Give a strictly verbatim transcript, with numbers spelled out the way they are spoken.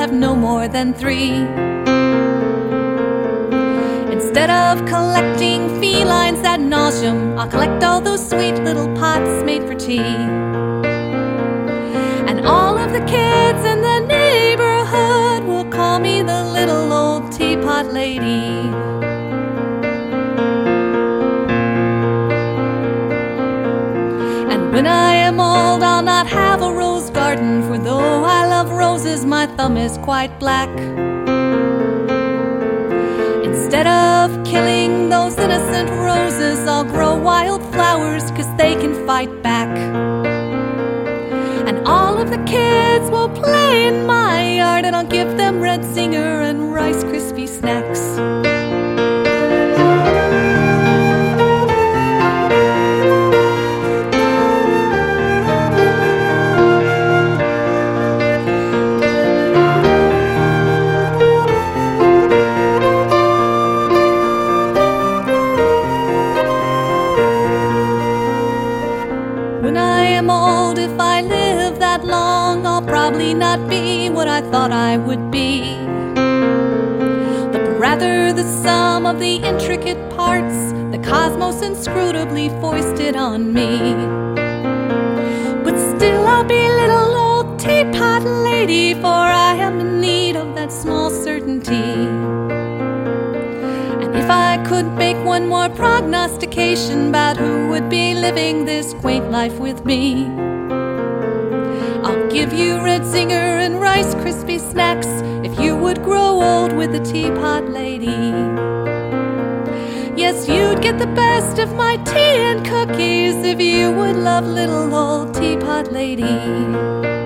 have no more than three. Instead of collecting felines ad nauseum, I'll collect all those sweet little pots made for tea. And all of the kids in the neighborhood will call me the little old teapot lady. And when I am old, I'll not have a rose garden, for though I love roses, my thumb is quite black. Instead of killing those innocent roses, I'll grow wild flowers, 'cause they can fight back. And all of the kids will play in my yard, and I'll give them Red Zinger and Rice Krispie snacks. When I am old, if I live that long, I'll probably not be what I thought I would be, but rather the sum of the intricate parts the cosmos inscrutably foisted on me. But still I'll be little old teapot lady, for I am in need of that small certainty. If I could make one more prognostication about who would be living this quaint life with me, I'll give you Red Zinger and Rice Krispie snacks if you would grow old with the teapot lady. Yes, you'd get the best of my tea and cookies if you would love little old teapot lady.